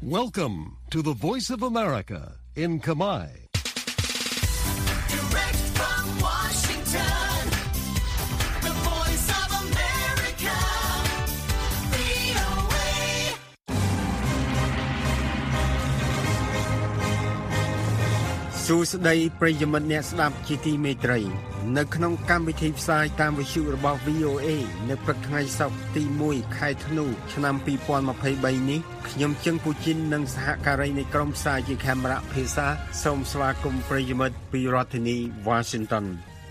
Welcome to the Voice of America in Kamai. Direct from Washington, the Voice of America, VOA. សួស្តីប្រិយមិត្តអ្នកស្ដាប់ជាទីមេត្រីនៅក្នុងកម្មវិធីផ្សាយតាមវិទ្យុរបស់ VOA នៅព្រឹកថ្ងៃសុក្រទី1ខែធ្នូឆ្នាំ2023នេះខ្ញុំជឹងពូជីននិងសហការីនៃក្រុមផ្សាយជាកាមេរ៉ាភាសាសូមស្វាគមន៍ប្រិយមិត្តពីរដ្ឋធានី Washington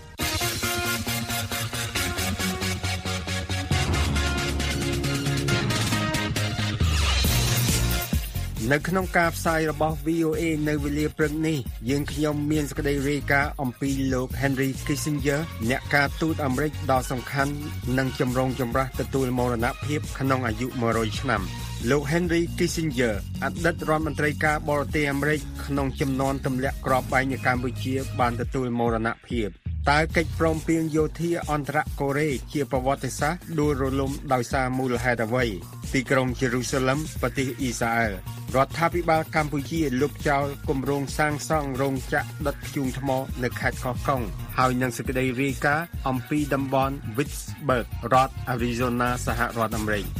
នៅក្នុងការផ្សាយរបស់ VOA នៅវេលាព្រឹកនេះយើងខ្ញុំមានសេចក្តីរាយការណ៍អំពីលោក Henry Kissinger អ្នកការទូតអាមេរិកដ៏សំខាន់និងចម្រូងចម្រាសទទួលមរណភាពក្នុងអាយុ100ឆ្នាំលោក Henry Kissinger អតីតរដ្ឋមន្ត្រីការបរទេសអាមេរិកក្នុងជំនាន់ទម្លាក់គ្រាប់បែកនៅកម្ពុជាបានទទួលមរណភាពតើកិច្ចព្រមព្រៀងយោធាអន្តរកូរ៉េជាប្រវត្តិសាស្ត្រដួលរលំដោយសារមូលហេតុអ្វីទីក្រុងយេរូសាឡឹមប្រទេសអ៊ីស្រាអែលរដ្ឋាភិបាលកម្ពុជាលុបចោលគម្រោងសាងសង់រោងចក្រដុតធ្យូងថ្មនៅខេត្តកោះកុងហើយនឹងសេចក្តីរាយការណ៍អំពីតំបន់ Vicksburg រដ្ឋ Arizona សហរដ្ឋអាមេរិក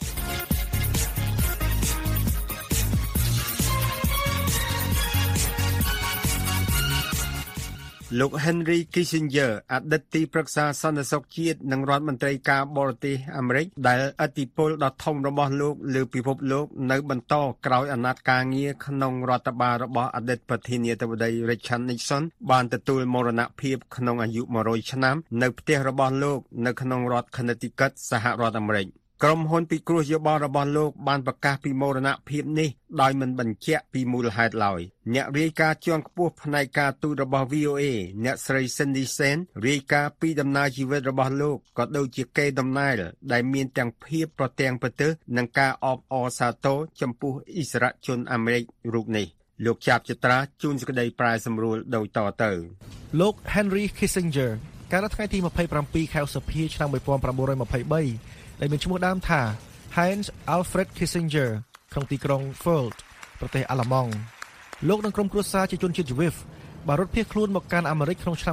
លោក Henry Kissinger អតីតទីប្រឹក្សាសន្តិសុខជាតិនិងរដ្ឋមន្ត្រីការបរទេសអាមេរិកដែលឥទ្ធិពលដ៏ធំរបស់លោកលើពិភពលោកនៅបន្តក្រោយអាណត្តិការងារក្នុងរដ្ឋបាលរបស់អតីតប្រធានាធិបតី Richard Nixon បានទទួលមរណភាពក្នុងអាយុ100ឆ្នាំនៅផ្ទះរបស់លោកនៅក្នុងរដ្ឋ Connecticut សហរដ្ឋអាមេរិកក្រុមហ៊ុនពិគ្រោះយោបល់របស់លោកបានប្រកាសពីមរណភាពនេះដោយមិនបញ្ជាក់ពីមូលហេតុឡើយអ្នករាយការណ៍ជាន់ខ្ពស់ផ្នែកការទូតរបស់ VOA អ្នកស្រី Cindy Sen រាយការណ៍ពីដំណើរជីវិតរបស់លោកក៏ដូចជាកេរដំណែលដែលមានទាំងភាពប្រទាំងប្រទើសនិងការអបអរសាទរចំពោះអ៊ីស្រាជនអាមេរិករូបនេះលោកចាប់ចត្រាជូនសេចក្តីប្រែសម្រួលដូចតទៅលោក Henry Kissinger កាលថ្ងៃទី27ខែឧសភាឆ្នាំ1923ដែលមានឈ្មោះដើមថា Heinz Alfred Kissinger ក្នុងទីក្រុង Fürth ប្រទេសអាល្លឺម៉ង់លោកនិងក្រុមគ្រួសារជាជនជាតិយូវីសបានរត់ភៀសខ្លួនមកកាន់អាមេរិកក្នុងឆ្នាំ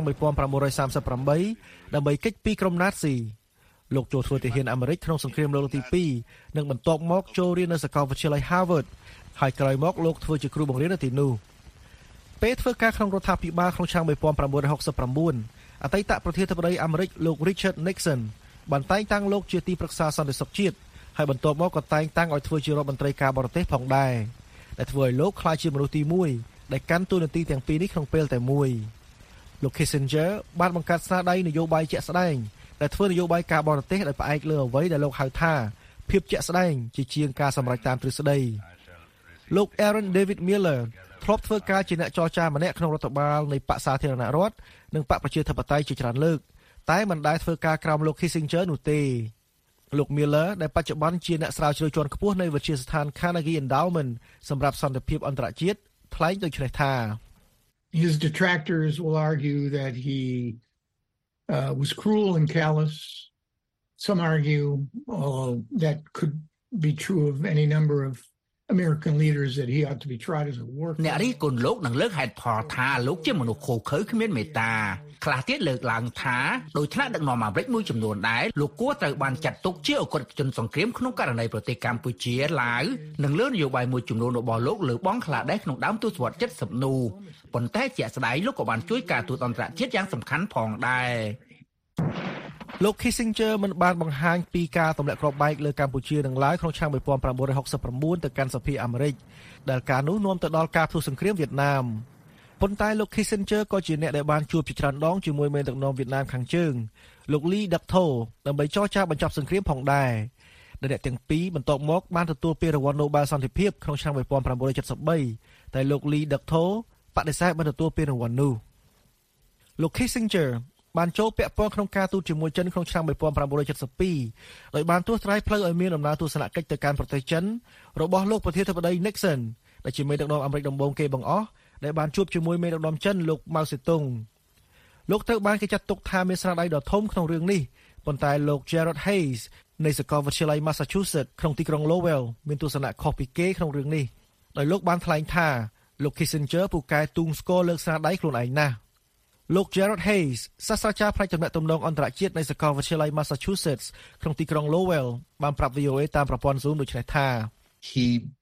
1938ដើម្បីគេចពីក្រុមណាតស៊ីលោកចូលធ្វើទាហានអាមេរិកក្នុងសង្គ្រាមលោកទី2និងបន្ទាប់មកចូលរៀននៅសាកលវិទ្យាល័យ Harvard ហើយក្រោយមកលោកធ្វើជាគ្រូបង្រៀននៅទីនោះពេលធ្វើការក្នុងរដ្ឋាភិបាលក្នុងឆ្នាំ1969អតីតប្រធានាធិបតីអាមេរិកលោក Richard Nixonបានតែងតាំងលោកជាទីប្រឹក្សាសន្តិសុខជាតិហើយបន្ទាប់មកក៏តែងតាំងឲ្យធ្វើជារដ្ឋមន្ត្រីការបរទេសផងដែរដែលធ្វើឲ្យលោកក្លាយជាមនុស្សទី1ដែលកាន់តួនាទីទាំងពីរនេះក្នុងពេលតែមួយលោក Kissinger បានបង្កើតស្នាដៃនយោបាយជាក់ស្ដែងដែលធ្វើនយោបាយការបរទេសដោយផ្អែកលើអ្វីដែលលោកហៅថាភាពជាក់ស្ដែងជាជាងការសម្រេចតាមទ្រឹស្ដីលោក Aaron David Miller ធ្លាប់ធ្វើការជាអ្នកចរចាម្នាក់ក្នុងរដ្ឋបាលនៃបក្សសាធារណរដ្ឋនិងបកប្រជាធិបតេយ្យជាច្រើនលើកតែមិនដែលធ្វើការក្រោមលោក Kissinger នោះទេលោក Miller ដែលបច្ចុប្បន្នជាអ្នកស្រាវជ្រាវជាន់ខ្ពស់នៃវិទ្យាស្ថាន Carnegie Endowment សម្រាប់សន្តិភាពអន្តរជាតិថ្លែងដូចនេះថា His detractors will argue that he was cruel and callous. Some argue that could be true of any number of American leaders that he ought to be tried as a war criminal. អ្នករិះគន់លោកនឹងលើកហេតុផលថាលោកជាមនុស្សខូខើគ្មានមេត្តាខ្លះទៀតលើកឡើងថាដោយថ្នាក់ដឹកនាំអាមេរិកមួយចំនួនដែរលោកគួរត្រូវបានចាត់ទុកជាអក្រិតជនសង្គ្រាមក្នុងករណីប្រទេសកម្ពុជាឡាវនិងលើនយោបាយមួយចំនួនរបស់លោកលើបង់ក្លាដេសក្នុងដើមទសវត្សរ៍70នោះប៉ុន្តែជាក់ស្ដែងលោកក៏បានជួយការទូតអន្តរជាតិយ៉ាងសំខាន់ផងដែរលោក Kissinger មិនបានបង្ហាញពីការទម្លាក់គ្រាប់បែកលើកម្ពុជានឹងឡើយក្នុងឆ្នាំ1969ទៅកាន់សភាអាមេរិកដែលការនោះនាំទៅដល់ការផ្ទុះសង្គ្រាមវៀតណាមប៉ុន្តែលោក Kissinger ក៏ជាអ្នកដែលបានជួបជាច្រើនដងជាមួយមេដឹកនាំវៀតណាមខាងជើងលោក Lee Duc-tho ដើម្បីចរចាបញ្ចប់សង្គ្រាមផងដែរដែលអ្នកទាំងពីរបន្ទាប់មកបានទទួលពានរង្វាន់ Nobel សន្តិភាពក្នុងឆ្នាំ1973តែលោក Lee Duc-tho បដិសេធមិនទទួលពានរង្វាន់នោះលោក Kissinger បានចូលពាក់ព័ន្ធក្នុងការទូតជាមួយចិនក្នុងឆ្នាំ1972ដោយបានត្រួសត្រាយផ្លូវឲ្យមានដំណើរទស្សនកិច្ចទៅកាន់ប្រទេសចិនរបស់លោកប្រធានាធិបតី Nixon ដែលជាមេដឹកនាំអាមេរិកដំបូងគេបង្អស់ដែលបានជួបជាមួយមេដឹកនាំចិនលោកម៉ៅសេតុងលោកត្រូវបានគេចាត់ទុកថាមានស្នាដៃដ៏ធំក្នុងរឿងនេះប៉ុន្តែលោក Gerald Hayes នៃសាកលវិទ្យាល័យ Massachusetts ក្នុងទីក្រុង Lowell មានទស្សនៈខុសពីគេក្នុងរឿងនេះដោយលោកបានថ្លែងថាលោក Kissinger ពូកែទូងស្គរលើកស្នាដៃខ្លួនឯងណាស់លោក Gerald Hayes សាស្ត្រាចារ្យផ្នែកទំនាក់ទំនងអន្តរជាតិនៃសាកលវិទ្យាល័យ Massachusetts ក្នុងទីក្រុង Lowell បានប្រាប់ VOA តាមប្រព័ន្ធ Zoom ដូចនេះថា He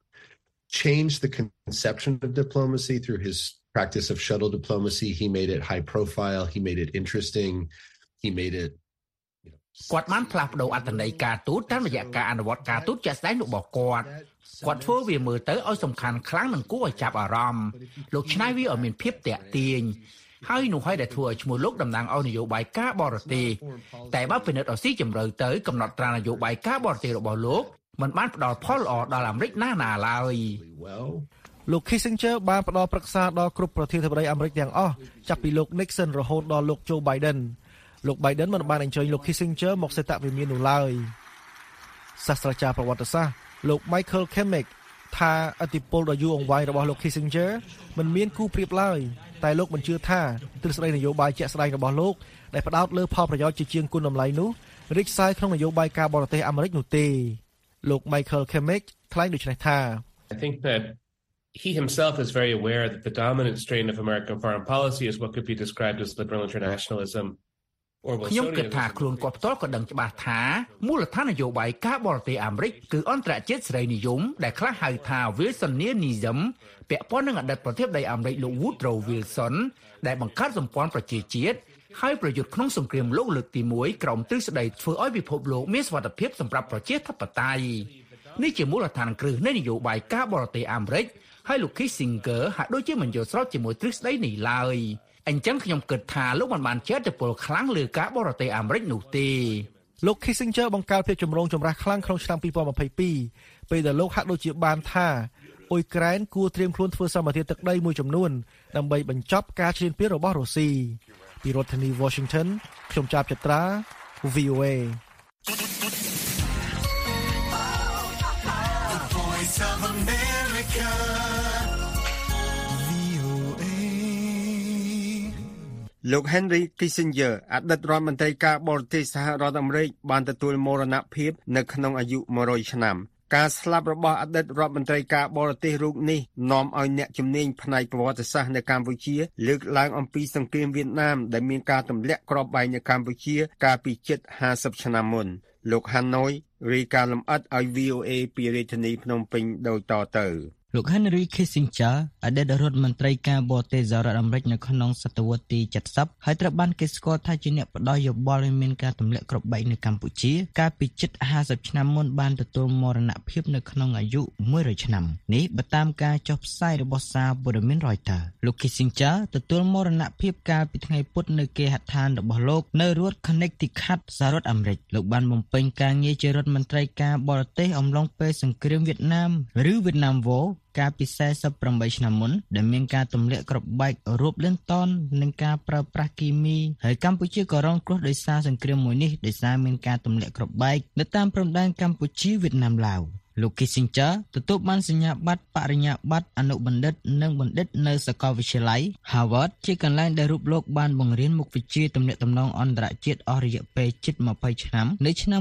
changed the conception of diplomacy through his practice of shuttle diplomacy. He made it high profile, he made it interesting, he made it គាត់បានផ្លាស់ប្ដូរអត្ថន័យការទូតតាមរយៈការអនុវត្តការទូតជាក់ស្ដែងរបស់គាត់ធ្វើវាមើលទៅឲ្យសំខាន់ខ្លាំងនិងគួរឲ្យចាប់អារម្មណ៍លោកឆ្នៃវាឲ្យមានភាពតាក់ទាញហើយនោះហើយដែលធ្វើឲ្យឈ្មោះលោកតំណាងឲ្យនយោបាយការបរទេសតែបើពិនិត្យឲ្យស៊ីជម្រៅទៅកំណត់ត្រានយោបាយការបរទេសរបស់លោកមិនបានផ្ដល់ផលល្អដល់អាមេរិកណាឡើយលោក Kissinger បានផ្ដល់ប្រឹក្សាដល់គ្រប់ប្រធានាធិបតីអាមេរិកទាំងអស់ចាប់ពីលោក Nixon រហូតដល់លោក Joe Biden លោក Biden មិនបានអញ្ជើញលោក Kissinger មកសេតវិមាននោះឡើយសាស្ត្រាចារ្យប្រវត្តិសាស្ត្រលោក Michael Chemick ថាឥទ្ធិពលដ៏យូរអង្វែងរបស់លោក Kissinger មិនមានគូប្រៀបឡើយតែលោកមិនជឿថាទ្រឹស្ដីនយោបាយជាក់ស្ដែងរបស់លោកដែលផ្ដោតលើផលប្រយោជន៍ជាជាងគុណតម្លៃនោះរីកសាយក្នុងនយោបាយការបរទេសអាមេរិកនោះទេលោក Michael Chemick ថ្លែងដូចនេះថា I think that he himself is very aware that the dominant strain of American foreign policy is what could be described as liberal internationalism ខ្ញុំគិតថាខ្លួនគាត់ផ្ទាល់ក៏ដឹងច្បាស់ថាមូលដ្ឋាននយោបាយការបរទេសអាមេរិកគឺអន្តរជាតិសេរីនិយមដែលខ្លះហៅថា Wilsonianism ពាក់ព័ន្ធនឹងអតីតប្រធានាធិបតីអាមេរិកលោក Woodrow Wilson ដែលបង្កើតសម្ព័ន្ធប្រជាជាតិហើយប្រយុទ្ធក្នុងសង្គ្រាមលោកលើកទី1ក្រោមទ្រឹស្ដីធ្វើឲ្យពិភពលោកមានសុវត្ថិភាពសម្រាប់ប្រជាធិបតេយ្យនេះជាមូលដ្ឋានគ្រឹះនៃនយោបាយការបរទេសអាមេរិកហើយលោក Kissinger ហាក់ដូចជាមិនយល់ស្របជាមួយទ្រឹស្ដីនេះឡើយអញ្ចឹងខ្ញុំគិតថាលោកមិនបានជឿទៅពលខ្លាំងលើការបរទេសអាមេរិកនោះទេលោក Kissinger បង្កើតភាពចម្រូងចម្រាសខ្លាំងក្នុងឆ្នាំ2022ពេលដែលលោកហាក់ដូចជាបានថាអ៊ុយក្រែនគួរត្រៀមខ្លួនធ្វើសម្បទានទឹកដីមួយចំនួនដើម្បីបញ្ចប់ការឈ្លានពានរបស់រុស្ស៊ីពីរដ្ឋធានី Washington ខ្ញុំចាប់ចត្រា VOA លោក Henry Kissinger អតីតរដ្ឋមន្ត្រីការបរទេសសហរដ្ឋអាមេរិកបានទទួលមរណភាពនៅក្នុងអាយុ100ឆ្នាំការស្លាប់របស់អតីតរដ្ឋមន្ត្រីការបរទេសរូបនេះនាំឲ្យអ្នកជំនាញផ្នែកប្រវត្តិសាស្ត្រនៅកម្ពុជាលើកឡើងអំពីសង្គ្រាមវៀតណាមដែលមានការទម្លាក់គ្រាប់បែកនៅកម្ពុជាកាលពីជិត50ឆ្នាំមុនលោក Hanoi រាយការណ៍លម្អិតឲ្យ VOA ពីរាជធានីភ្នំពេញដូចតទៅលោក Henry Kissinger អតីតរដ្ឋមន្ត្រីការបរទេសសហរដ្ឋអាមេរិកនៅក្នុងសតវត្សទី70ហើយត្រូវបានគេស្គាល់ថាជាអ្នកផ្ដល់យោបល់ឲ្យមានការទម្លាក់គ្រាប់បែកនៅកម្ពុជាកាលពីជិត50ឆ្នាំមុនបានទទួលមរណភាពនៅក្នុងអាយុ100ឆ្នាំនេះបើតាមការចុះផ្សាយរបស់សារព័ត៌មាន Reuters លោក Kissinger ទទួលមរណភាពកាលពីថ្ងៃពុធនៅគេហដ្ឋានរបស់លោកនៅរដ្ឋ Connecticut សហរដ្ឋអាមេរិកលោកបានបំពេញការងារជារដ្ឋមន្ត្រីការបរទេសអំឡុងពេលសង្គ្រាមវៀតណាមឬ Vietnam Warកាលពី48ឆ្នាំមុនដែលមានការទម្លាក់គ្រាប់បែករាប់លានតននិងការប្រើប្រាស់គីមីហើយកម្ពុជាក៏រងគ្រោះដោយសារសង្គ្រាមមួយនេះដោយសារមានការទម្លាក់គ្រាប់បែកនៅតាមព្រំដែនកម្ពុជាវៀតណាមឡាវលោក Kissinger ទទួលបានសញ្ញាបត្របរិញ្ញាបត្រអនុបណ្ឌិតនិងបណ្ឌិតនៅសាកលវិទ្យាល័យ Harvard ជាកន្លែងដែលរូបលោកបានបង្រៀនមុខវិជ្ជាទំនាក់ទំនងអន្តរជាតិអស់រយៈពេលជិត20ឆ្នាំនៅឆ្នាំ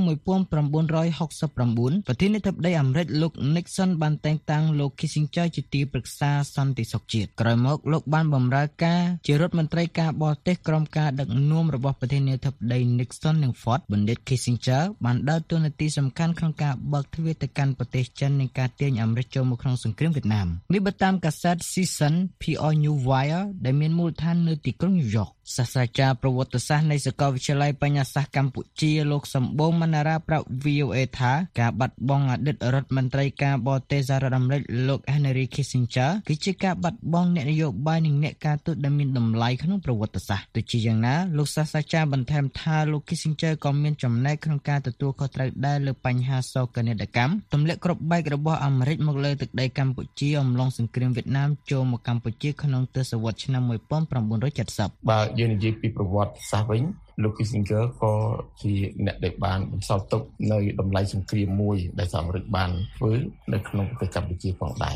1969ប្រធានាធិបតីអាមេរិកលោក Nixon បានតែងតាំងលោក Kissinger ជាទីប្រឹក្សាសន្តិសុខជាតិក្រោយមកលោកបានបម្រើការជារដ្ឋមន្ត្រីការបរទេសក្រោមការដឹកនាំរបស់ប្រធានាធិបតី Nixon និង Ford បណ្ឌិត Kissinger បានដើរតួនាទីសំខាន់ក្នុងការបើកទ្វារទៅកាន់ប្រទេសចិននៃការទាញអាមេរិកចូលមកក្នុងសង្គ្រាមវៀតណាមនេះបើតាមកាសែត Season PR New Wire ដែលមានមូលដ្ឋាននៅទីក្រុង New York សាស្ត្រាចារ្យប្រវត្តិសាស្ត្រនៃសាកលវិទ្យាល័យបញ្ញាសាស្ត្រកម្ពុជាលោកសម្បូរមណ្ណារាប្រាប់ VOA ថាការបាត់បង់អតីតរដ្ឋមន្ត្រីការបរទេសសហរដ្ឋអាមេរិកលោក Henry Kissinger គឺជាការបាត់បង់អ្នកនយោបាយនិងអ្នកការទូតដែលមានតម្លៃក្នុងប្រវត្តិសាស្ត្រទោះជាយ៉ាងណាលោកសាស្ត្រាចារ្យបន្ថែមថាលោក Kissinger ក៏មានចំណែកក្នុងការទទួលខុសត្រូវដែរលើបញ្ហាសោកនាដកម្មទម្លាក់គ្រាប់បែករបស់អាមេរិកមកលើទឹកដីកម្ពុជាអំឡុងសង្គ្រាមវៀតណាមចូលមកកម្ពុជាក្នុងទសវត្សរ៍ឆ្នាំ1970 បើយើងនិយាយពីប្រវត្តិសាស្ត្រវិញលោក Kissinger ក៏ជាអ្នកដែលបានបន្សល់ទុកនៅតម្លៃសង្គ្រាមមួយដែលសហរដ្ឋអាមេរិកបានធ្វើនៅក្នុងប្រទេសកម្ពុជាផងដែរ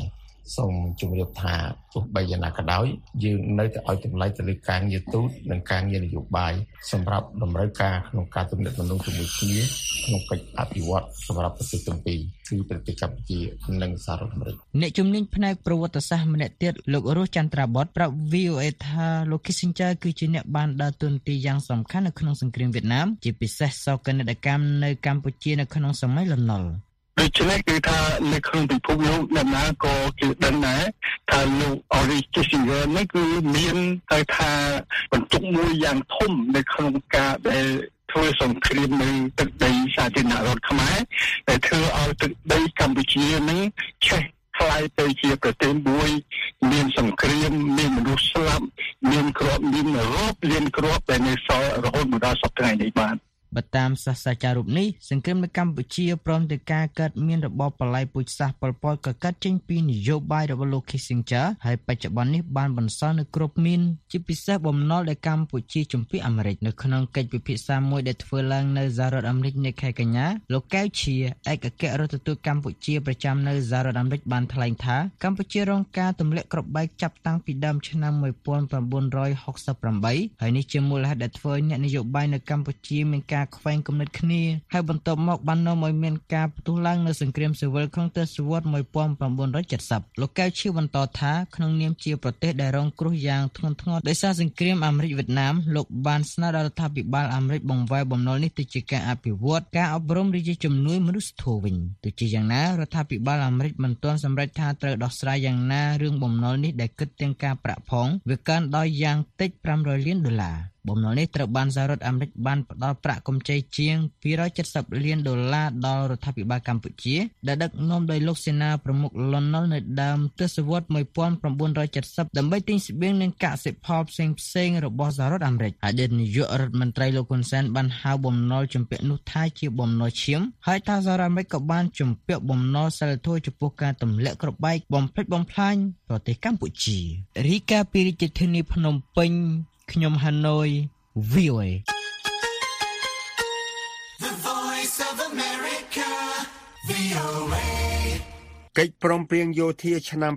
សូមជម្រាបថាទោះបីយ៉ាងណាក៏ដោយយើងនៅតែឲ្យតម្លៃទៅលើការងារទូតនិងការងារនយោបាយសម្រាប់តម្រូវការក្នុងការទំនាក់ទំនងជាមួយគ្នាក្នុងកិច្ចអភិវឌ្ឍសម្រាប់ប្រទេសទាំងពីរគឺប្រទេសកម្ពុជានិងសហរដ្ឋអាមេរិកអ្នកជំនាញផ្នែកប្រវត្តិសាស្ត្រម្នាក់ទៀតលោករស់ចន្ទ្រាបុតប្រាប់ VOA ថាលោក Kissinger គឺជាអ្នកបានដើរតួនាទីយ៉ាងសំខាន់នៅក្នុងសង្គ្រាមវៀតណាមជាពិសេសសោកនាដកម្មនៅកម្ពុជានៅក្នុងសម័យលន់នល់ដូច្នេះគឺថានៅក្នុងពិភពលោកអ្នកណាក៏គេដឹងដែរថាលោក Henry Kissinger នេះគឺមានតែថាបន្ទុកមួយយ៉ាងធំនៅក្នុងការដែលធ្វើសង្គ្រាមនៅទឹកដីសាធារណរដ្ឋខ្មែរដែលធ្វើឲ្យទឹកដីកម្ពុជានឹងឆេះខ្លាយទៅជាប្រទេសមួយមានសង្គ្រាមមានមនុស្សស្លាប់មានគ្រាប់មានរាប់លានគ្រាប់ដែលនៅសល់រហូតមកដល់សប្តាហ៍នេះបាទបើតាមសាស្ត្រាចារ្យរូបនេះសង្គ្រាមនៅកម្ពុជាព្រមទាំងការកើតមានរបបបល្ល័យពូជសាសន៍ប៉ុលពតក៏កើតចេញពីនយោបាយរបស់លោក Kissinger ហើយបច្ចុប្បន្ននេះបានបន្សល់នូវគ្រាប់មីនជាពិសេសបំណុលដែលកម្ពុជាជំពាក់អាមេរិកនៅក្នុងកិច្ចពិភាក្សាមួយដែលធ្វើឡើងនៅសហរដ្ឋអាមេរិកនៅខែកញ្ញាលោកកែវឈៀឯកអគ្គរដ្ឋទូតកម្ពុជាប្រចាំនៅសហរដ្ឋអាមេរិកបានថ្លែងថាកម្ពុជារងការទម្លាក់គ្រាប់បែកចាប់តាំងពីដើមឆ្នាំ1968ហើយនេះជាមូលហេតុដែលធ្វើឲ្យអ្នកនយោបាយនៅកម្ពុជាមានការខ្វែងគំនិតគ្នាហើយបន្ទាប់មកបាននាំឲ្យមានការផ្ទុះឡើងនៅសង្គ្រាមស៊ីវិលក្នុងទសវត្សរ៍1970លោកកែវឈៀបន្តថាក្នុងនាមជាប្រទេសដែលរងគ្រោះយ៉ាងធ្ងន់ធ្ងរដោយសារសង្គ្រាមអាមេរិកវៀតណាមលោកបានស្នើដល់រដ្ឋាភិបាលអាមេរិកបង្វែរបំណុលនេះទៅជាការអភិវឌ្ឍការអប់រំរាជជំនួយមនុស្សធម៌វិញទោះជាយ៉ាងណារដ្ឋាភិបាលអាមេរិកមិនទាន់សម្រេចថាត្រូវដោះស្រាយយ៉ាងណារឿងបំណុលនេះដែលគិតទាំងការប្រាក់ផងវាកើនដល់យ៉ាងតិច$500 លានបំណុលនេះត្រូវបានសហរដ្ឋអាមេរិកបានផ្ដល់ប្រាក់កម្ចីជាង$270 លានដល់រដ្ឋាភិបាលកម្ពុជាដែលដឹកនាំដោយលោកសេនាប្រមុខលន់នល់នៅដើមទសវត្សរ៍1970ដើម្បីទិញស្បៀងនិងកសិផលផ្សេងៗរបស់សហរដ្ឋអាមេរិកអតីតនាយករដ្ឋមន្ត្រីលោកហ៊ុនសែនបានហៅបំណុលជំពាក់នោះថាជាបំណុលឈាមហើយថាសហរដ្ឋអាមេរិកក៏បានជំពាក់បំណុលសិលធម៌ចំពោះការទម្លាក់គ្រាប់បែកបំផ្លិចបំផ្លាញប្រទេសកម្ពុជារីកាពីរាជធានីភ្នំពេញខ្ញុំហាណូយ VOA The Voice of America VOA កិច្ចព្រមព្រៀងយោធាឆ្នាំ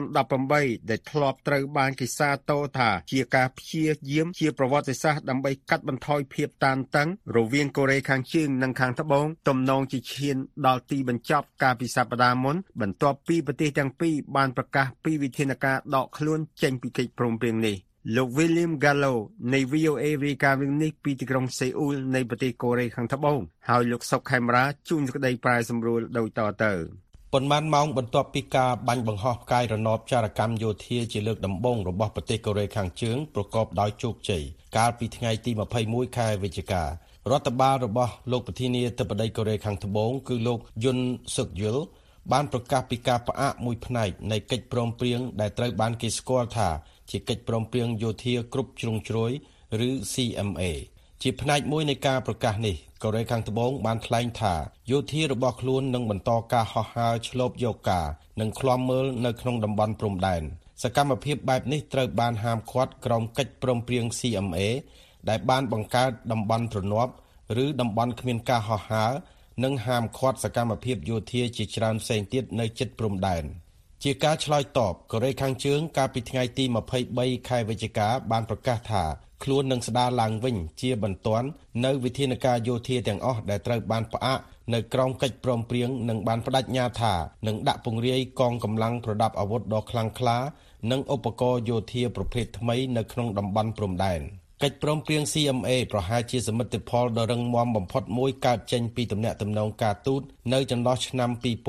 2018ដែលធ្លាប់ត្រូវបានគេសាទរថាជាការព្យាយាមជាប្រវត្តិសាស្ត្រដើម្បីកាត់បន្ថយភាពតានតឹងរវាងកូរ៉េខាងជើងនិងខាងត្បូងទំនងជាឈានដល់ទីបញ្ចប់កាលពីសប្តាហ៍មុនបន្ទាប់ពីប្រទេសទាំងពីរបានប្រកាសពីវិធានការដកខ្លួនចេញពីកិច្ចព្រមព្រៀងនេះលោក William Gallo នៃ VOA រាយការណ៍រឿងនេះពីទីក្រុងសេអ៊ូលនៃប្រទេសកូរ៉េខាងត្បូងហើយលោកសុកខេមរាជួនសេចក្តីប្រាយសម្រួលដូចតទៅប៉ុន្មានម៉ោងបន្ទាប់ពីការបាញ់បង្ហោះផ្កាយរណបចារកម្មយោធាជាលើកដំបូងរបស់ប្រទេសកូរ៉េខាងជើងប្រកបដោយជោគជ័យកាលពីថ្ងៃទី21ខែវិច្ឆិការដ្ឋបាលរបស់លោកប្រធានាធិបតីកូរ៉េខាងត្បូងគឺលោកយុនសុកយុលបានប្រកាសពីការផ្អាកមួយផ្នែកនៃកិច្ចព្រមព្រៀងដែលត្រូវបានគេស្គាល់ថាជាកិច្ចព្រមព្រៀងយោធាគ្រប់ជ្រុងជ្រោយឬ CMA ជាផ្នែកមួយនៃការប្រកាសនេះកូរ៉េខាងត្បូងបានថ្លែងថាយោធារបស់ខ្លួននឹងបន្តការហោះហើរឆ្លូបយកការនិងឃ្លាំមើលនៅក្នុងតំបន់ព្រំដែនសកម្មភាពបែបនេះត្រូវបានហាមឃាត់ក្រោមកិច្ចព្រមព្រៀង CMA ដែលបានបង្កើតតំបន់ទ្រនាប់ឬតំបន់គ្មានការហោះហើរនិងហាមឃាត់សកម្មភាពយោធាជាច្រើនផ្សេងទៀតនៅជិតព្រំដែនជាការឆ្លើយតបកូរ៉េខាងជើងកាលពីថ្ងៃទី23ខែវិច្ឆិកាបានប្រកាសថាខ្លួននឹងស្ដារឡើងវិញជាបន្ទាន់នៅវិធានការយោធាទាំងអស់ដែលត្រូវបានផ្អាកនៅក្រោមកិច្ចព្រមព្រៀងនិងបានបដិញ្ញាថានឹងដាក់ពង្រាយកងកម្លាំងប្រដាប់អាវុធដ៏ខ្លាំងក្លានិងឧបករណ៍យោធាប្រភេទថ្មីនៅក្នុងតំបន់ព្រំដែនកិច្ចព្រមព្រៀង CMA ប្រហែលជាសមិទ្ធផលដ៏រឹងមាំបំផុតមួយកើតចេញពីទំនាក់ទំនងការទូតនៅចន្លោះឆ្នាំ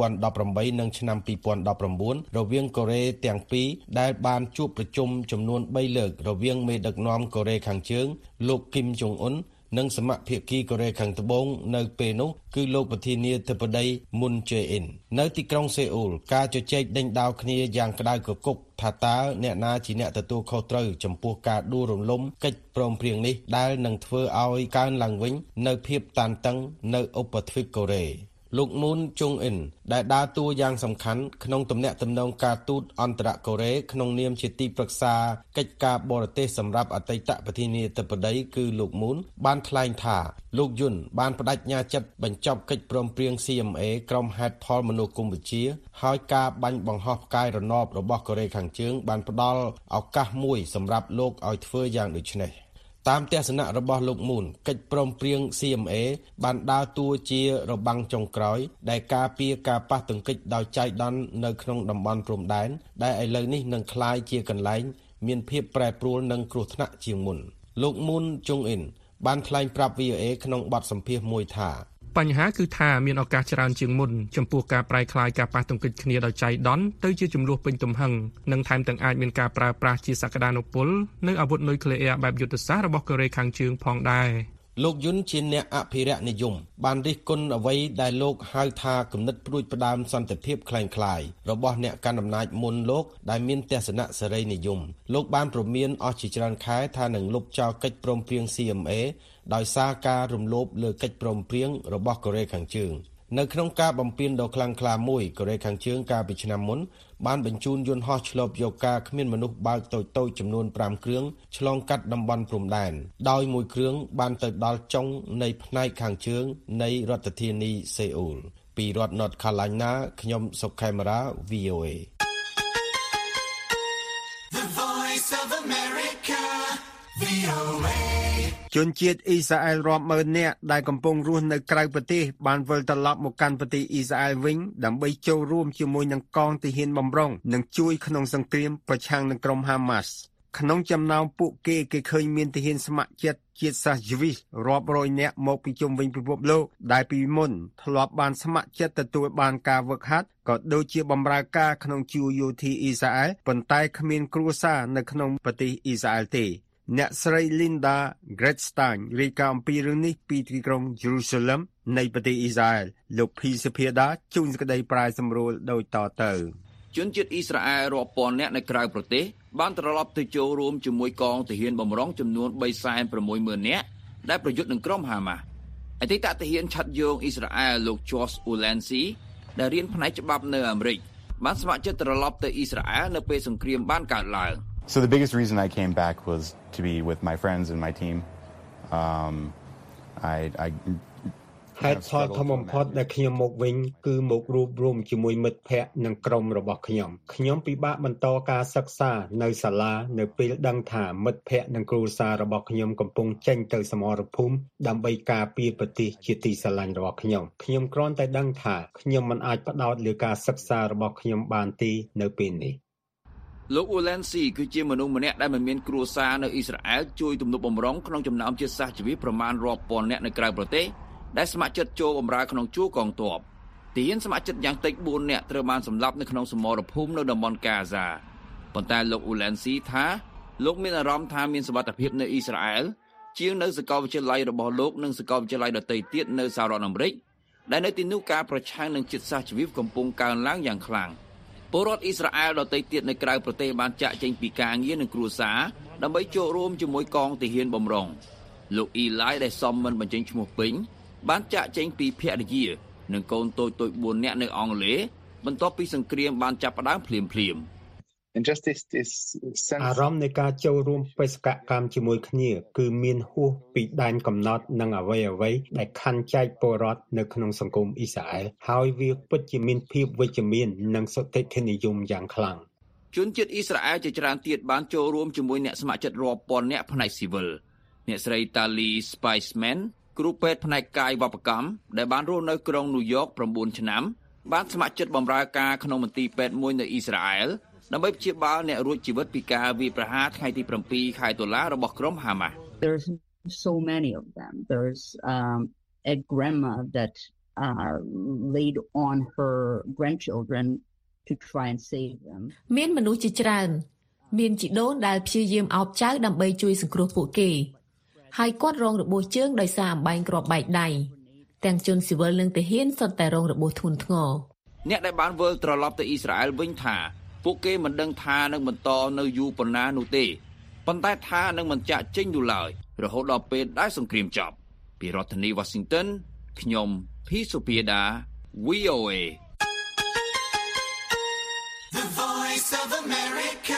2018និងឆ្នាំ2019រវាងកូរ៉េទាំងពីរដែលបានជួបប្រជុំចំនួន3លើករវាងមេដឹកនាំកូរ៉េខាងជើងលោកគីមចុងអ៊ុននិងសមាភាគីកូរ៉េខាងត្បូងនៅពេលនោះគឺលោកប្រធានាធិបតីមុនជេអ៊ិននៅទីក្រុងសេអ៊ូលការជជែកដេញដោលគ្នាយ៉ាងក្តៅគគុកថាតើអ្នកណាជាអ្នកទទួលខុសត្រូវចំពោះការដួលរំលំកិច្ចព្រមព្រៀងនេះដែលនឹងធ្វើឲ្យកើនឡើងវិញនៅភាពតានតឹងនៅឧបទ្វីបកូរ៉េលោក Moon Jong-in ដែលដើរតួយ៉ាងសំខាន់ក្នុងទំនាក់ទំនងការទូតអន្តរកូរ៉េក្នុងនាមជាទីប្រឹក្សាកិច្ចការបរទេសសម្រាប់អតីតប្រធានាធិបតីគឺលោក Moon បានថ្លែងថាលោក Yoon បានបដិញ្ញាចិត្តបញ្ចប់កិច្ចព្រមព្រៀង CMA ក្រុមហេតុផលមនុស្សកម្ពុជាហើយការបាញ់បង្ហោះផ្កាយរណបរបស់កូរ៉េខាងជើងបានផ្ដល់ឱកាសមួយសម្រាប់លោកឲ្យធ្វើយ៉ាងដូចនេះតាមទស្សនៈរបស់លោក Moon កិច្ចព្រមព្រៀង CMA បានដើរតួជារបាំងចុងក្រោយដែលការពារការប៉ះទង្គិចដោយចៃដន្យនៅក្នុងតំបន់ព្រំដែនដែលឥឡូវនេះនឹងក្លាយជាកន្លែងមានភាពប្រែប្រួលនិងគ្រោះថ្នាក់ជាងមុនលោក Moon Jong-in បានថ្លែងប្រាប់ VOA ក្នុងបទសម្ភាសន៍មួយថាបញ្ហាគឺថាមានឱកាសច្រើនជាងមុនចំពោះការប្រែក្លាយការប៉ះទង្គិចគ្នាដោយចៃដន្យទៅជាចំនួនពេញទំហឹងនិងថែមទាំងអាចមានការប្រើប្រាស់ជាសក្តានុពលនៅអាវុធនុយក្លេអ៊ែរបែបយុទ្ធសាស្ត្ររបស់កូរ៉េខាងជើងផងដែរលោកយុនជាអ្នកអភិរក្សនិយមបានរិះគន់អ្វីដែលលោកហៅថាគំនិតព្រួយផ្ដើមសន្តិភាពคล้ายៗរបស់អ្នកកាន់អំណាចមុនលោកដែលមានទស្សនៈសេរីនិយមលោកបានព្រមានអស់ជាច្រើនខែថានឹងលុបចោលកិច្ចព្រមព្រៀង CMA ដោយសារការរំលោភលើកិច្ចព្រមព្រៀងរបស់កូរ៉េខាងជើងនៅក្នុងការបំពេញដ៏ខ្លាំងក្លាមួយកូរ៉េខាងជើងកាលពីឆ្នាំមុនបានបញ្ជូនយន្តហោះឆ្លូបយកការគ្មានមនុស្សបើកតូចៗចំនួន5គ្រឿងឆ្លងកាត់តំបន់ព្រំដែនដោយមួយគ្រឿងបានទៅដល់ចុងនៃផ្នែកខាងជើងនៃរដ្ឋធានីសេអ៊ូលពីរដ្ឋ North Carolina ខ្ញុំសុកខេមរា VOA The Voice of America VOA ជនជាតិអ៊ីស្រាអែលរាប់ម៉ឺននាក់ដែលកំពុងរស់នៅក្រៅប្រទេសបានវិលត្រឡប់មកកាន់ប្រទេសអ៊ីស្រាអែលវិញដើម្បីចូលរួមជាមួយនឹងកងទាហានបម្រុងនិងជួយក្នុងសង្គ្រាមប្រឆាំងនឹងក្រុមហាម៉ាស់ក្នុងចំណោមពួកគេឃើញមានទាហានស្ម័គ្រចិត្តជាតិសាសន៍យវីសរាប់រយនាក់មកពីជុំវិញពិភពលោកដែលពីមុនធ្លាប់បានស្ម័គ្រចិត្តទទួលបានការវឹកហាត់ក៏ដូចជាបម្រើការក្នុងជួរយោធាអ៊ីស្រាអែលប៉ុន្តែគ្មានគ្រួសារនៅក្នុងប្រទេសអ៊ីស្រាអែលទេអ្នកស្រី Linda Gradstein រាយការណ៍អំពីរឿងនេះពីទីក្រុង Jerusalem នៃប្រទេសអ៊ីស្រាអែលលោកភីសភាដាជួនសេចក្តីប្រាយសម្រួលដូចតទៅជនជាតិអ៊ីស្រាអែលរាប់ពាន់នាក់នៅក្រៅប្រទេសបានត្រឡប់ទៅចូលរួមជាមួយកងទាហានបម្រុងចំនួន 360,000 នាក់ដែលប្រយុទ្ធនឹងក្រុមហាម៉ាស់អតីតទាហានឆាត់យោងអ៊ីស្រាអែលលោក Josh Ulansi ដែលរៀនផ្នែកច្បាប់នៅអាមេរិកបានស្ម័គ្រចិត្តត្រឡប់ទៅអ៊ីស្រាអែលនៅពេលសង្គ្រាមបានកើតឡើង So the biggest reason I came back was to be with my friends and my team. I ហេតុផលធំបំផុតដែលខ្ញុំមកវិញគឺមករួបរวมជាមួយមិត្តភ័ក្តិនិងក្រុមរបស់ខ្ញុំពិបាកបន្តការសិក្សានៅសាលានៅពេលដឹងថាមិត្តភ័ក្តិនិងគ្រួសាររបស់ខ្ញុំកំពុងចេញទៅសមរភូមិដើម្បីការពារប្រទេសជាទីស្រឡាញ់របស់ខ្ញុំគ្រាន់តែដឹងថាខ្ញុំមិនអាចផ្ដោតលើការសិក្សារបស់ខ្ញុំបានទេនៅពេលនេះលោក Ulansi គឺជាមនុស្សម្នាក់ដែលមិនមានគ្រួសារនៅអ៊ីស្រាអែលជួយទំនុកបម្រុងក្នុងចំណោមជាតិសាសន៍ជីវិតប្រមាណរាប់ពាន់នាក់នៅក្រៅប្រទេសដែលស្ម័គ្រចិត្តចូលបម្រើក្នុងជួរកងទ័ពទាហានស្ម័គ្រចិត្តយ៉ាងតិច4នាក់ត្រូវបានសម្លាប់នៅក្នុងសមរភូមិនៅតំបន់កាហ្សាប៉ុន្តែលោក Ulansi ថាលោកមានអារម្មណ៍ថាមានសុវត្ថិភាពនៅអ៊ីស្រាអែលជាងនៅសាកលវិទ្យាល័យរបស់លោកនិងសាកលវិទ្យាល័យដទៃទៀតនៅសហរដ្ឋអាមេរិកដែលនៅទីនោះការប្រឆាំងនឹងជាតិសាសន៍ជីវិតកំពុងកើនឡើងយ៉ាងខ្លាំងពលរដ្ឋអ៊ីស្រាអែលដទៃទៀតនៅក្រៅប្រទេសបានចាក់ចេញពីការងារនិងគ្រួសារដើម្បីចូលរួមជាមួយកងទាហានបម្រុងលោក Eli ដែលសមមិនបញ្ចេញឈ្មោះពេញបានចាក់ចេញពីភរិយានិងកូនតូចៗ4នាក់នៅអង់គ្លេសបន្ទាប់ពីសង្គ្រាមបានចាប់ផ្ដើមភ្លាមអារម្មណ៍នៃការចូលរួមបេសកកម្មជាមួយគ្នាគឺមានហួសពីដែនកំណត់និងអ្វីៗដែលខណ្ឌចែកពលរដ្ឋនៅក្នុងសង្គមអ៊ីស្រាអែលហើយវាពិតជាមានភាពវិជ្ជមាននិងសុតិធិនិយមយ៉ាងខ្លាំងជនជាតិអ៊ីស្រាអែលជាច្រើនទៀតបានចូលរួមជាមួយអ្នកស្ម័គ្រចិត្តរាប់ពាន់នាក់ផ្នែកស៊ីវិលអ្នកស្រី Tali Spiceman គ្រូពេទ្យផ្នែកកាយវប្បកម្មដែលបានរស់នៅក្រុងញូវយ៉ក9ឆ្នាំបានស្ម័គ្រចិត្តបម្រើការក្នុងមន្ទីរពេទ្យមួយនៅអ៊ីស្រាអែលដើម្បីព្យាបាលអ្នករួចជីវិតពីការវាយប្រហារថ្ងៃទី7ខែតុលារបស់ក្រុមហាម៉ាស់ There's so many of them. There's a grandma that laid on her grandchildren to try and save them. មានមនុស្សជាច្រើនមានជីដូនដែលព្យាយាមអោបចៅដើម្បីជួយសង្គ្រោះពួកគេហើយគាត់រងរបួសជើងដោយសារអំបែងគ្រាប់បែកដៃទាំងជនស៊ីវិលនិងទាហានសុទ្ធតែរងរបួសធ្ងន់ធ្ងរអ្នកដែលបានវិលត្រឡប់ទៅអ៊ីស្រាអែលវិញថាពួកគេមិនដឹងថានឹងបន្តនៅយូរប៉ុណ្ណានោះទេប៉ុន្តែថានឹងមិនចាក់ចេញនោះឡើយរហូតដល់ពេលដែលសង្គ្រាមចប់ពីរដ្ឋធានី Washington ខ្ញុំភីសុភាដា VOA The Voice of America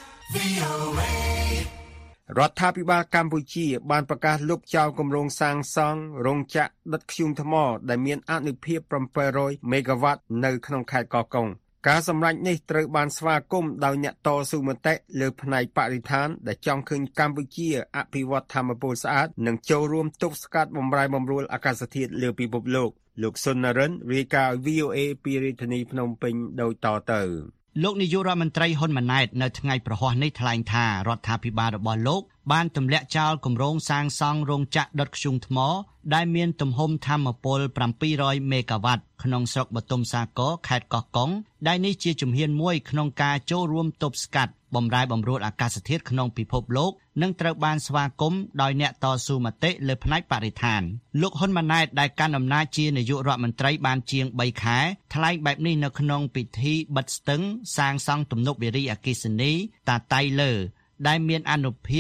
VOA រដ្ឋាភិបាលកម្ពុជាបានប្រកាសលុបចោលគម្រោងសាងសង់រោងចក្រដុតធ្យូងថ្មដែលមានអានុភាព700មេហ្គាវ៉ាត់នៅក្នុងខេត្តកោះកុងការសម្រេចនេះត្រូវបានស្វាគមន៍ដោយអ្នកតស៊ូមតិលើផ្នែកបរិស្ថានដែលចង់ឃើញកម្ពុជាអភិវឌ្ឍថាមពលស្អាតនិងចូលរួមទប់ស្កាត់បំរែបំរួលអាកាសធាតុលើពិភពលោកសុននរិនរាយការណ៍ VOA ពីរាជធានីភ្នំពេញដូចតទៅលោកនាយករដ្ឋមន្ត្រីហ៊ុនម៉ាណែតនៅថ្ងៃប្រហ័សនេះថ្លែងថារដ្ឋាភិបាលរបស់លោកបានទម្លាក់ចោលគម្រោងសាងសង់រោងចក្រដុតធ្យូងថ្មដែលមានទំហំថាមពល700មេហ្គាវ៉ាត់ក្នុងស្រុកបទុមសាគរខេត្តកោះកុងដែលនេះជាជំហានមួយក្នុងការចូលរួមទប់ស្កាត់បំរែបំរួលអាកាសធាតុក្នុងពិភពលោកនិងត្រូវបានស្វាគមន៍ដោយអ្នកតស៊ូមតិលើផ្នែកបរិស្ថានលោកហ៊ុនម៉ាណែតដែលកាន់អំណាចជានាយករដ្ឋមន្ត្រីបានជាង3ខែថ្លែងបែបនេះនៅក្នុងពិធីបិទស្ទឹងសាងសង់ទំនប់វារីអគ្គិសនីតាតៃលើដែលមានអានុភាព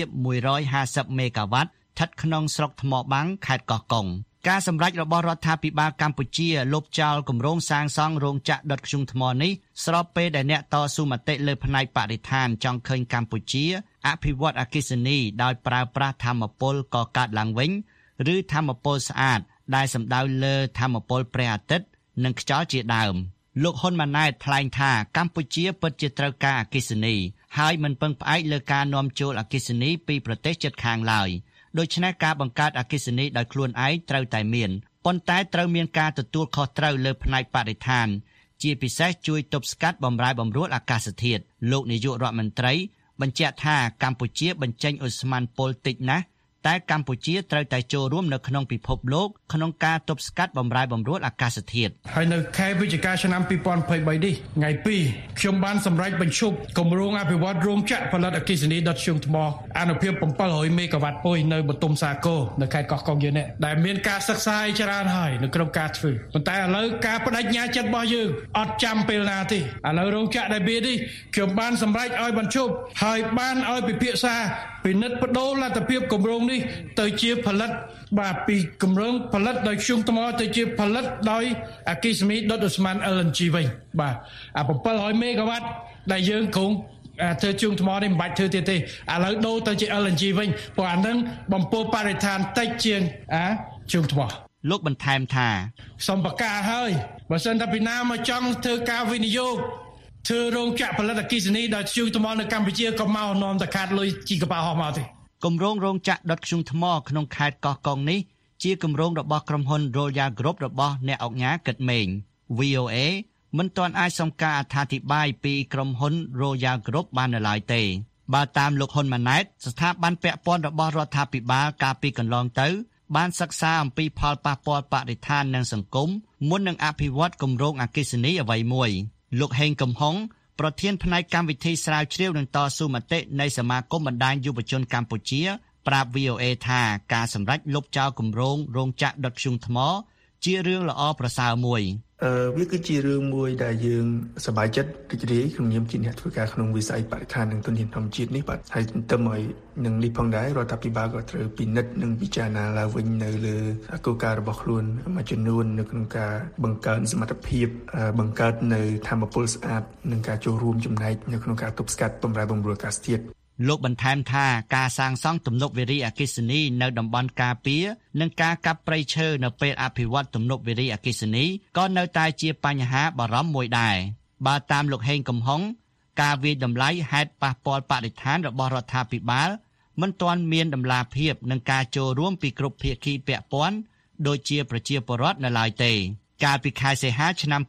150មេហ្គាវ៉ាត់ស្ថិតក្នុងស្រុកថ្មបាំងខេត្តកោះកុងការសម្រេចរបស់រដ្ឋាភិបាលកម្ពុជាលុបចោលគម្រោងសាងសង់រោងចក្រដុតធ្យូងថ្មនេះស្របពេលដែលអ្នកតស៊ូមតិលើផ្នែកបរិស្ថានចង់ឃើញកម្ពុជាអភិវឌ្ឍអគ្គិសនីដោយប្រើប្រាស់ថាមពលកកើតឡើងវិញឬថាមពលស្អាតដែលសំដៅលើថាមពលព្រះអាទិត្យនិងខ្យល់ជាដើមលោកហ៊ុនម៉ាណែតថ្លែងថាកម្ពុជាពិតជាត្រូវការអគ្គិសនីហើយមិនពឹងផ្អែកលើការនាំចូលអគ្គិសនីពីប្រទេសជិតខាងឡើយដូច្នេះការបង្កើតអគ្គិសនីដោយខ្លួនឯងត្រូវតែមានប៉ុន្តែត្រូវមានការទទួលខុសត្រូវលើផ្នែកបរិស្ថានជាពិសេសជួយទប់ស្កាត់បំរែបំរួលអាកាសធាតុលោកនាយករដ្ឋមន្ត្រីបញ្ជាក់ថាកម្ពុជាបញ្ចេញឧស្ម័នពុលតិចណាស់តែកម្ពុជាត្រូវតែចូលរួមនៅក្នុងពិភពលោកក្នុងការទប់ស្កាត់បំរែបំរួលអាកាសធាតុហើយនៅខែវិច្ឆិកាឆ្នាំ2023នេះថ្ងៃ2ខ្ញុំបានសម្រេចបញ្ឈប់គម្រោងអភិវឌ្ឍរោងចក្រផលិតអគ្គិសនីដុតធ្យូងថ្មអានុភាព700មេហ្គាវ៉ាត់ពុយនៅបទុមសាគរនៅខេត្តកោះកុងយើងនេះដែលមានការសិក្សាច្រើនហើយនៅក្នុងការធ្វើប៉ុន្តែឥឡូវការបដិញ្ញាចិត្តរបស់យើងអត់ចាំពេលណាទេឥឡូវរោងចក្រដែលមាននេះខ្ញុំបានសម្រេចឲ្យបញ្ឈប់ហើយបានឲ្យពិភាក្សាពិនិត្យបដូរលទ្ធភាពគម្រោងនេះទៅជាផលិតបាទពីគម្រោងផលិតដោយធ្យូងថ្មទៅជាផលិតដោយអគ្គិសនីដុតឧស្ម័ន LNG វិញបាទអា700មេហ្គាវ៉ាត់ដែលយើងគ្រោងធ្វើធ្យូងថ្មនេះមិនបាច់ធ្វើទៀតទេឥឡូវដូរទៅជា LNG វិញព្រោះអានឹងបំពុលបរិស្ថានតិចជាងធ្យូងថ្មលោកបន្ថែមថាសូមប្រកាសហើយបើសិនតែពីណាមកចង់ធ្វើការវិនិយោគធ្វើរោងចក្រផលិតអគ្គិសនីដោយធ្យូងថ្មនៅកម្ពុជាក៏មកនាំតែខាតលុយជីកប៉ាហោះមកទេគម្រោងរោងចក្រដុតធ្យូងថ្មក្នុងខេត្តកោះកុងនេះជាគម្រោងរបស់ក្រុមហ៊ុន Royal Group របស់អ្នកអង្គការគិតមេង VOA មិនទាន់អាចសុំការអត្ថាធិប្បាយពីក្រុមហ៊ុន Royal Group បាននៅឡើយទេបើតាមលោកហ៊ុនម៉ាណែតស្ថាប័នពាក់ព័ន្ធរបស់រដ្ឋាភិបាលកាលពីកន្លងទៅបានសិក្សាអំពីផលប៉ះពាល់បរិស្ថាននិងសង្គមមុននឹងអភិវឌ្ឍគម្រោងអគ្គិសនីអ្វីមួយលោកហេងកំហុងប្រធានផ្នែកកម្មវិធីស្រាវជ្រាវនិងតស៊ូមតិនៃសមាគមបណ្ដាញយុវជនកម្ពុជាប្រាប់ VOA ថាការសម្រេចលុបចោលគម្រោងរោងចក្រដុតធ្យូងថ្មជារឿងល្អប្រសើរមួយវាគឺជារឿងមួយដែលយើងសប្បាយចិត្តរីករាយក្នុងនាមជាអ្នកធ្វើការក្នុងវិស័យបរិស្ថាននិងធនធានធម្មជាតិនេះបាទហើយទន្ទឹមឲ្យនឹងនេះផងដែររដ្ឋាភិបាលក៏ត្រូវពិនិត្យនិងពិចារណាឡើងវិញនៅលើគោលការណ៍របស់ខ្លួនមួយចំនួននៅក្នុងការបង្កើនសមត្ថភាពបង្កើតនៅធម្មពលស្អាតនិងការចូលរួមចំណែកនៅក្នុងការទប់ស្កាត់បំរែបំរួលអាកាសធាតុលោកបន្ថែមថាការសាងសង់ទំនប់វារីអគ្គិសនីនៅតំបន់ការពារនិងការកាប់ព្រៃឈើនៅពេលអភិវឌ្ឍទំនប់វារីអគ្គិសនីក៏នៅតែជាបញ្ហាបារម្ភមួយដែរបើតាមលោកហេងកំហុងការវាយតម្លៃហេតុប៉ះពាល់បរិស្ថានរបស់រដ្ឋាភិបាលមិនទាន់មានតម្លាភាពនឹងការចូលរួមពីគ្រប់ភាគីពាក់ព័ន្ធដូចជាប្រជាពលរដ្ឋនៅឡើយទេកាលពីខែសីហាឆ្នាំ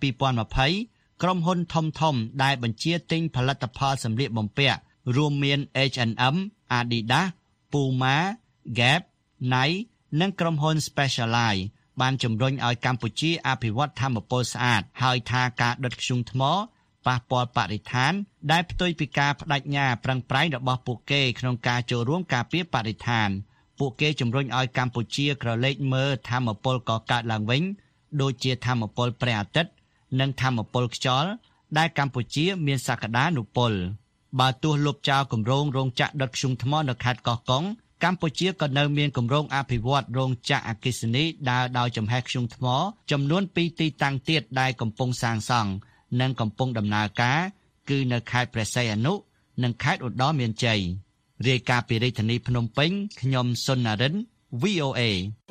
2020ក្រុមហ៊ុនធំៗដែលបញ្ជាទិញផលិតផលសម្លៀកបំពាក់រួមមាន H&M, Adidas, Puma, Gap, Nike និងក្រុមហ៊ុន Specialized បានជំរុញឲ្យកម្ពុជាអភិវឌ្ឍថាមពលស្អាតហើយថាការដុតធ្យូងថ្មប៉ះពាល់បរិស្ថានដែលផ្ទុយពីការបដិញ្ញាប្រឹងប្រែងរបស់ពួកគេក្នុងការចូលរួមការពារបរិស្ថានពួកគេជំរុញឲ្យកម្ពុជាក្រឡេកមើលថាមពលកកើតឡើងវិញដូចជាថាមពលព្រះអាទិត្យនិងថាមពលខ្យល់ដែលកម្ពុជាមានសក្តានុពលបើទោះលុបចោលគម្រោងរោងចក្រដុតធ្យូងថ្មនៅខេត្តកោះកុងកម្ពុជាក៏នៅមានគម្រោងអភិវឌ្ឍរោងចក្រអគ្គិសនីដើរដោយចំហធ្យូងថ្មចំនួន2ទីតាំងទៀតដែលកំពុងសាងសង់និងកំពុងដំណើរការគឺនៅខេត្តព្រះសីហនុនិងខេត្តឧត្តរមានជ័យរាយការណ៍ពីរាជធានីភ្នំពេញខ្ញុំសុននរិន VOA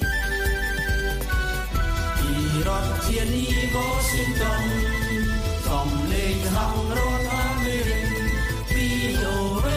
ពីរដ្ឋធានី Washington សំឡេងហងរដ្ឋអាមេរិក VOA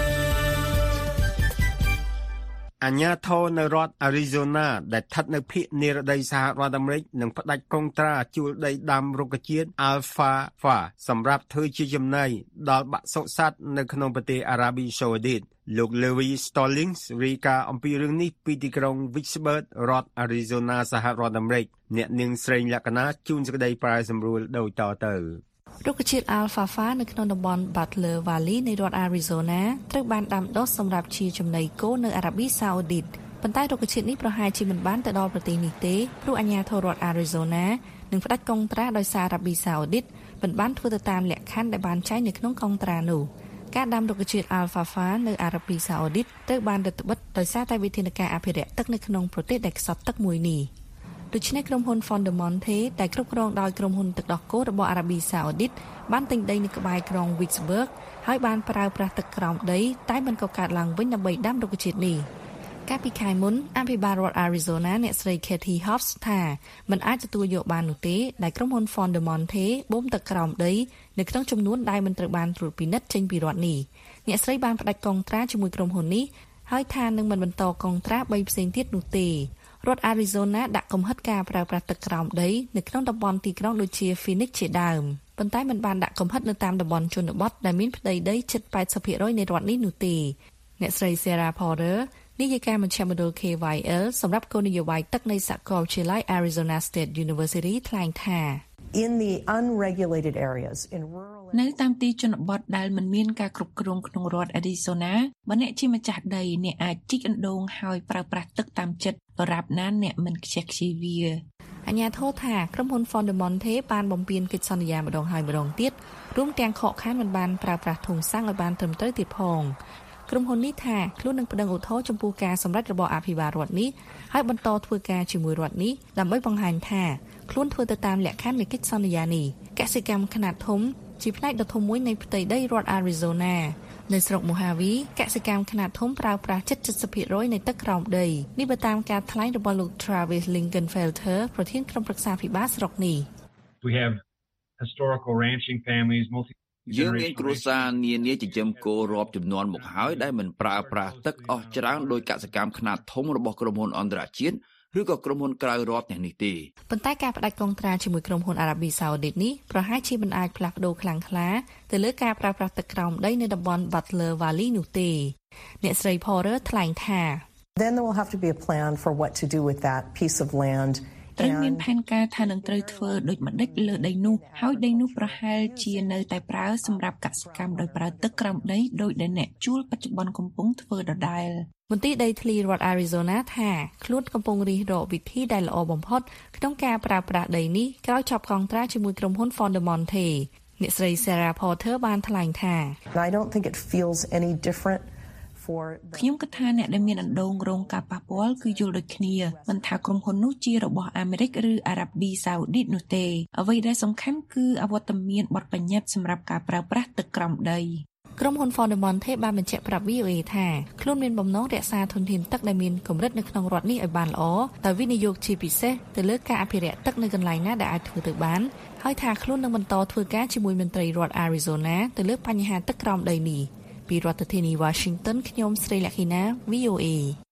អាជ្ញាធរនៅរដ្ឋ Arizona ដែលស្ថិតនៅភាគនិរតីសហរដ្ឋអាមេរិកនឹងផ្តាច់កុងត្រាជួលដីដាំរុក្ខជាតិ Alfalfa សម្រាប់ធ្វើជាចំណីដល់បសុសត្វនៅក្នុងប្រទេសអារ៉ាប៊ីសាអូឌីតលោក Levi Stallings រាយការណ៍អំពីរឿងនេះពីទីក្រុង Vicksburg រដ្ឋ Arizona សហរដ្ឋអាមេរិកអ្នកនាងស្រីលក្ខណាជួនសេចក្តីប្រាយសម្រួលដូចតទៅរុក្ខជាតិ Alfalfa នៅក្នុងតំបន់ Butler Valley នៃរដ្ឋ Arizona ត្រូវបានដាំដុះសម្រាប់ជាចំណីគោនៅអារ៉ាប៊ីសាអូឌីតប៉ុន្តែរុក្ខជាតិនេះប្រហែលជាមិនបានទៅដល់ប្រទេសនេះទេព្រោះអាជ្ញាធររដ្ឋ Arizona នឹងផ្តាច់កុងត្រាដោយសារអារ៉ាប៊ីសាអូឌីតមិនបានធ្វើទៅតាមលក្ខខណ្ឌដែលបានចែងនៅក្នុងកុងត្រានោះការដាំរុក្ខជាតិ Alfalfa នៅអារ៉ាប៊ីសាអូឌីតត្រូវបានរឹតបន្តឹងដោយសារតែវិធានការអភិរក្សទឹកនៅក្នុងប្រទេសដែលខ្សត់ទឹកមួយនេះដូច្នេះក្រុមហ៊ុន Fondemonte ដែលគ្រប់គ្រងដោយក្រុមហ៊ុនទឹកដោះគោរបស់អារ៉ាប៊ីសាអូឌីតបានទិញដីនៅក្បែរក្រុង Vicksburg ហើយបានប្រើប្រាស់ទឹកក្រោមដីតែមិនកកើតឡើងវិញដើម្បីដាំរុក្ខជាតិនេះកាលពីខែមុនអភិបាលរដ្ឋ Arizona អ្នកស្រី Katie Hobbs ថាមិនអាចទទួលយកបាននោះទេដែលក្រុមហ៊ុន Fondemonte បូមទឹកក្រោមដីនៅក្នុងចំនួនដែលមិនត្រូវបានត្រួតពិនិត្យចេញពីរដ្ឋនេះអ្នកស្រីបានផ្តាច់កុងត្រាជាមួយក្រុមហ៊ុននេះហើយថានឹងមិនបន្តកុងត្រា3ផ្សេងទៀតនោះទេរដ្ឋ Arizona ដាក់កំហិតការប្រើប្រាស់ទឹកក្រោមដីនៅក្នុងតំបន់ទីក្រុងដូចជា Phoenix ជាដើមប៉ុន្តែមិនបានដាក់កំហិតនៅតាមតំបន់ជនបទដែលមានផ្ទៃដីជិត 80% នៃរដ្ឋនេះនោះទេអ្នកស្រី Sarah Porter នាយិកាមជ្ឈមណ្ឌល KYL សម្រាប់គោលនយោបាយទឹកនៃសាកលវិទ្យាល័យ Arizona State University ថ្លែងថា In the unregulated areas in rural នៅតាមទីជនបទដែលមិនមានការគ្រប់គ្រងក្នុងរដ្ឋ Arizona បើអ្នកជាម្ចាស់ដីអ្នកអាចជីកអណ្ដូងហើយប្រើប្រាស់ទឹកតាមចិត្តដរាបណាអ្នកមិនខ្ជះខ្ជាយវាអាជ្ញាធរថាក្រុមហ៊ុន Fondemonte បានបំពេញកិច្ចសន្យាម្ដងហើយម្ដងទៀតរួមទាំងខកខានមិនបានប្រើប្រាស់ធុងសាំងឲ្យបានត្រឹមត្រូវទៀតផងក្រុមហ៊ុននេះថាខ្លួននឹងប្តឹងឧទ្ធរណ៍ចំពោះការសម្រេចរបស់អភិបាលរដ្ឋនេះហើយបន្តធ្វើការជាមួយរដ្ឋនេះដើម្បីបង្ហាញថាខ្លួនធ្វើទៅតាមលក្ខខណ្ឌនៃកិច្ចសន្យានេះកសិកម្មខ្នាតធំជាផ្នែកដ៏ធំមួយនៃផ្ទៃដីរដ្ឋ Arizona នៅស្រុក Mojave កសិកម្មខ្នាតធំប្រើប្រាស់ជិត 70% នៃទឹកក្រោមដីនេះបើតាមការថ្លែងរបស់លោក Travis Lingenfelter ប្រធានក្រុមប្រឹក្សាភិបាលស្រុកនេះ We have historical ranching families យើងមានគ្រួសារនានាចិញ្ចឹមគោរាប់ចំនួនមកហើយដែលមិនប្រើប្រាស់ទឹកអស់ច្រើនដោយកសិកម្មខ្នាតធំរបស់ក្រុមហ៊ុនអន្តរជាតិឬក៏ក្រុមហ៊ុនក្រៅរដ្ឋទាំងនេះទេប៉ុន្តែការផ្តាច់កុងត្រាជាមួយក្រុមហ៊ុនអារ៉ាប៊ីសាអូឌីតនេះប្រហែលជាមិនអាចផ្លាស់ប្ដូរខ្លាំងក្លាទៅលើការប្រើប្រាស់ទឹកក្រោមដីនៅតំបន់ Butler Valley នោះទេអ្នកស្រី Porter ថ្លែងថា Then there will have to be a plan for what to do with that piece of land ត្រូវមានផែនការថានឹងត្រូវធ្វើដូចម្ដេចលើដីនោះហើយដីនោះប្រហែលជានៅតែប្រើសម្រាប់កសិកម្មដោយប្រើទឹកក្រោមដីដោយដែលអ្នកជួលបច្ចុប្បន្នកំពុងធ្វើដដែលមន្ត្រីដីធ្លីរដ្ឋ Arizona ថាខ្លួនកំពុងរិះរកវិធីដែលល្អបំផុតក្នុងការប្រើប្រាស់ដីនេះក្រោយចប់កុងត្រាជាមួយក្រុមហ៊ុន Fondemonte អ្នកស្រី Sarah Porter បានថ្លែងថា I don't think it feels any different ខ្ញុំគិតថាអ្នកដែលមានអណ្ដូងរងការប៉ះពាល់គឺយល់ដូចគ្នាមិនថាក្រុមហ៊ុននោះជារបស់អាមេរិកឬអារ៉ាប៊ីសាអូឌីតនោះទេអ្វីដែលសំខាន់គឺអវត្តមានបទបញ្ញត្តិសម្រាប់ការប្រើប្រាស់ទឹកក្រោមដីក្រុមហ៊ុន Fondemonte បានបញ្ជាក់ប្រាប់ VOA ថាខ្លួនមានបំណងរក្សាធនធានទឹកដែលមានកម្រិតនៅក្នុងរដ្ឋនេះឲ្យបានល្អដោយវិនិយោគជាពិសេសទៅលើការអភិរក្សទឹកនៅកន្លែងណាដែលអាចធ្វើទៅបានហើយថាខ្លួននឹងបន្តធ្វើការជាមួយមន្ត្រីរដ្ឋ Arizona ទៅលើបញ្ហាទឹកក្រោមដីនេះពីរដ្ឋធានី Washington ខ្ញុំស្រីលក្ខិណា VOA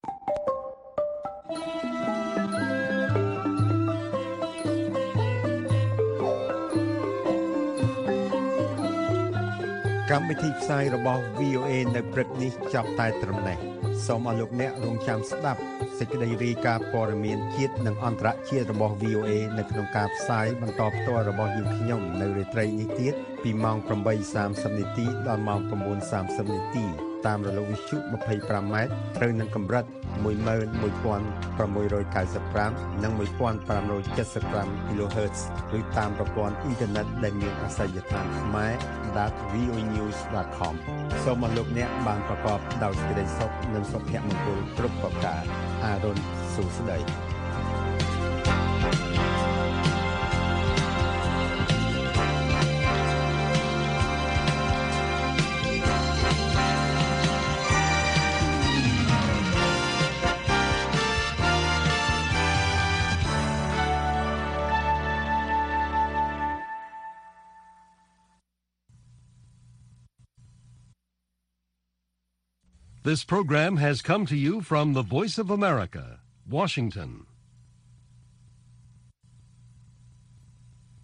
កម្មវិធីផ្សាយរបស់ VOA នៅព្រឹកនេះចាប់តែត្រឹមនេះសូមអរលោកអ្នករងចាំស្ដាប់សេចក្តីរាយការណ៍ព័ត៌មានជាតិនិងអន្តរជាតិរបស់ VOA នៅក្នុងការផ្សាយបន្តផ្ទាល់របស់យើងខ្ញុំនៅរាត្រីនេះទៀតពីម៉ោង 8:30 នាទីដល់ម៉ោង 9:30 នាទីតាមរលកវិទ្យុ 25m ត្រូវនឹងកម្រិត 11695 និង 1575 kHz ឬតាមប្រព័ន្ធអ៊ីនធឺណិតដែលមានអាសយដ្ឋានខ្មែរ.voanews.com សូមអរលោកអ្នកបានប្រកបដោយសេចក្តីសុខនិងសុភមង្គលគ្រប់ប្រការអារុនសុស្ដី This program has come to you from the Voice of America, Washington.